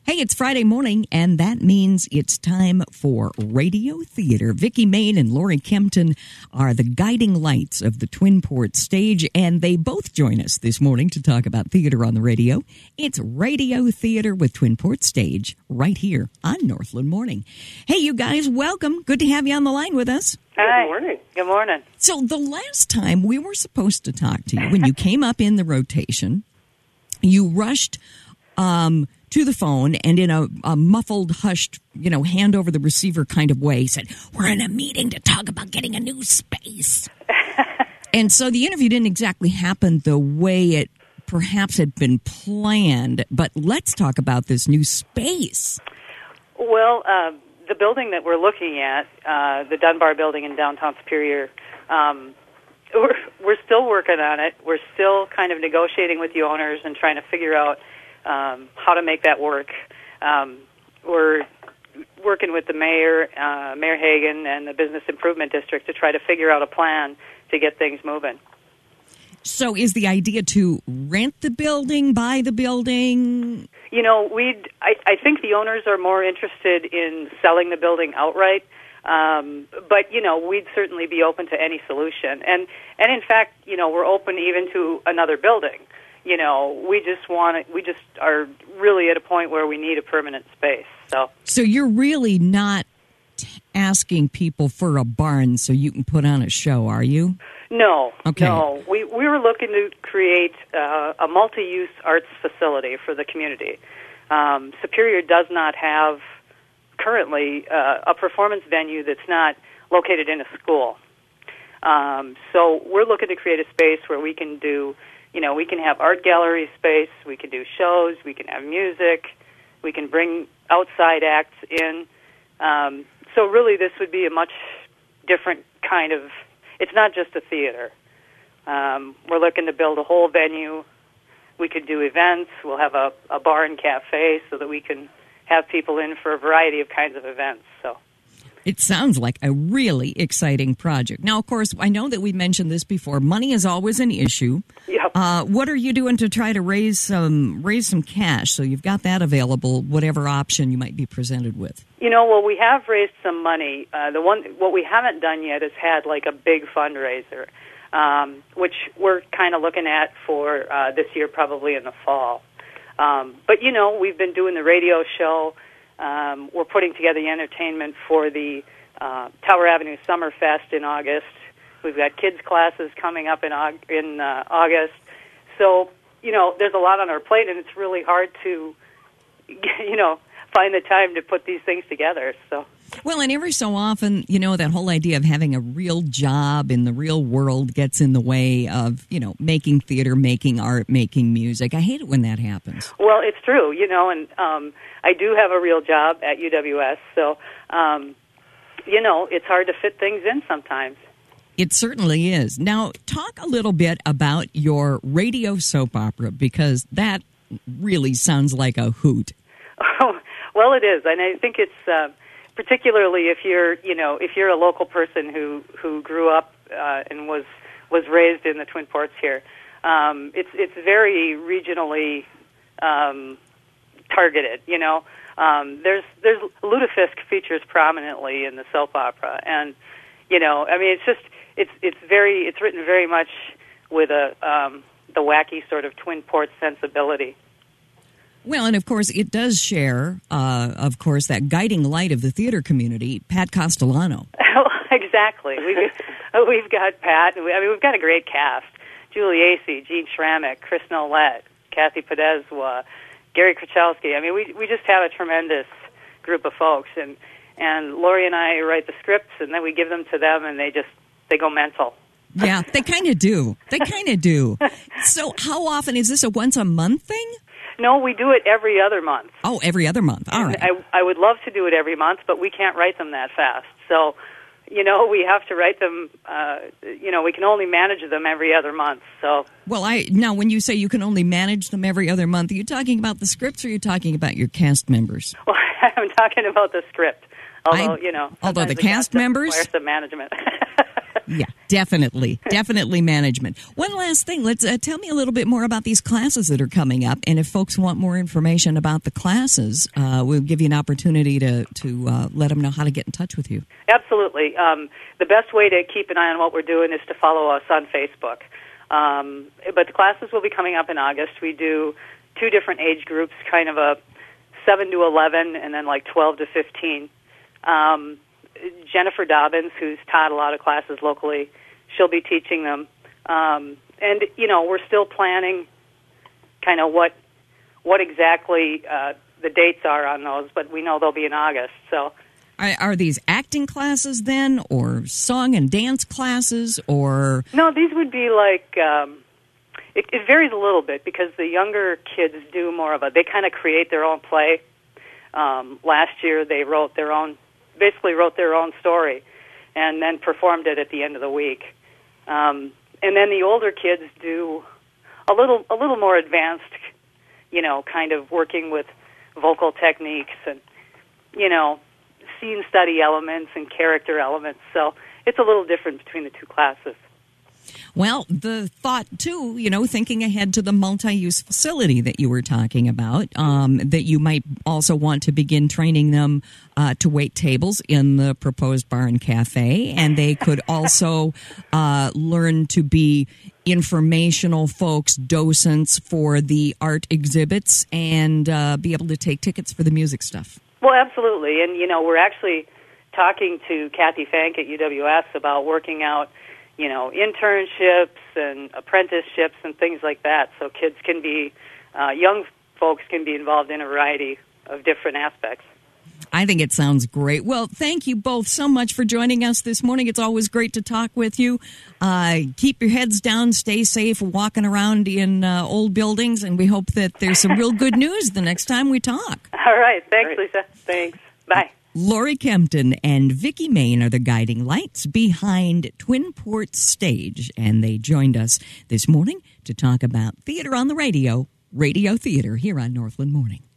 Hey, it's Friday morning, and that means it's time for Radio Theater. Vicki Main and Lori Kempton are the guiding lights of the Twin Ports stage, and they both join us this morning to talk about theater on the radio. It's Radio Theater with Twin Ports Stage right here on Northland Morning. Hey, you guys, welcome. Good to have you on the line with us. Hi. Good morning. Good morning. So the last time we were supposed to talk to you, when you came up in the rotation, you rushed to the phone and in a muffled, hushed, hand over the receiver kind of way said, "We're in a meeting to talk about getting a new space." And so the interview didn't exactly happen the way it perhaps had been planned. But let's talk about this new space. Well, the building that we're looking at, the Dunbar building in downtown Superior, we're still working on it. We're still kind of negotiating with the owners and trying to figure out how to make that work. We're working with the mayor, Mayor Hagan, and the Business Improvement District to try to figure out a plan to get things moving. So is the idea to rent the building, buy the building? I think the owners are more interested in selling the building outright. But we'd certainly be open to any solution. And in fact, we're open even to another building. We just are really at a point where we need a permanent space. So you're really not asking people for a barn so you can put on a show, are you? No. Okay. No. We were looking to create a multi-use arts facility for the community. Superior does not have currently a performance venue that's not located in a school. So we're looking to create a space where we can do, we can have art gallery space, we can do shows, we can have music, we can bring outside acts in. So really this would be a much different kind of, it's not just a theater. We're looking to build a whole venue. We could do events. We'll have a bar and cafe so that we can have people in for a variety of kinds of events. So it sounds like a really exciting project. Now, of course, I know that we mentioned this before. Money is always an issue. Yep. What are you doing to try to raise some cash? So you've got that available, whatever option you might be presented with. Well, we have raised some money. What we haven't done yet is had like a big fundraiser, which we're kind of looking at for this year, probably in the fall. But we've been doing the radio show. We're putting together the entertainment for the Tower Avenue Summer Fest in August. We've got kids' classes coming up in August. So, there's a lot on our plate, and it's really hard to, find the time to put these things together. So. Well, and every so often, that whole idea of having a real job in the real world gets in the way of, making theater, making art, making music. I hate it when that happens. Well, it's true, and I do have a real job at UWS, so, it's hard to fit things in sometimes. It certainly is. Now, talk a little bit about your radio soap opera, because that really sounds like a hoot. Oh, well, it is, and I think it's particularly if you're a local person who grew up and was raised in the Twin Ports here. It's very regionally targeted. There's Lutefisk features prominently in the soap opera, and it's written very much with the wacky sort of Twin Ports sensibility. Well, and of course, it does share, that guiding light of the theater community, Pat Castellano. Exactly. We've got Pat. We've got a great cast. Julie Acey, Gene Schrammick, Chris Nolet, Kathy Podeswa, Gary Krachowski. We just have a tremendous group of folks. And Lori and I write the scripts, and then we give them to them, and they go mental. Yeah, they kind of do. So how often? Is this a once-a-month thing? No, we do it every other month. Oh, every other month. All right. I would love to do it every month, but we can't write them that fast. So, we have to write them, we can only manage them every other month. So. Well, now when you say you can only manage them every other month, are you talking about the scripts or are you talking about your cast members? Well, I'm talking about the script. Although, the cast members? Require some management. Yeah, definitely management. One last thing, let's tell me a little bit more about these classes that are coming up, and if folks want more information about the classes, we'll give you an opportunity to let them know how to get in touch with you. Absolutely. The best way to keep an eye on what we're doing is to follow us on Facebook. But the classes will be coming up in August. We do 2 different age groups, kind of a 7 to 11 and then like 12 to 15. Jennifer Dobbins, who's taught a lot of classes locally, she'll be teaching them. And, we're still planning kind of what exactly the dates are on those, but we know they'll be in August. So, are these acting classes then, or song and dance classes, or? No, these would be like, it varies a little bit because the younger kids do more of they kind of create their own play. Last year they basically wrote their own story and then performed it at the end of the week. And then the older kids do a little more advanced, kind of working with vocal techniques and, scene study elements and character elements. So it's a little different between the 2 classes. Well, the thought, too, thinking ahead to the multi-use facility that you were talking about, that you might also want to begin training them to wait tables in the proposed bar and cafe, and they could also learn to be informational folks, docents for the art exhibits, and be able to take tickets for the music stuff. Well, absolutely. And, we're actually talking to Kathy Fank at UWS about working out internships and apprenticeships and things like that, so kids can be, young folks can be involved in a variety of different aspects. I think it sounds great. Well, thank you both so much for joining us this morning. It's always great to talk with you. Keep your heads down, stay safe, walking around in old buildings, and we hope that there's some real good news the next time we talk. All right. Thanks, Lisa. Thanks. Bye. Lori Kempton and Vicki Main are the guiding lights behind Twin Ports Stage, and they joined us this morning to talk about theater on the radio, Radio Theater, here on Northland Morning.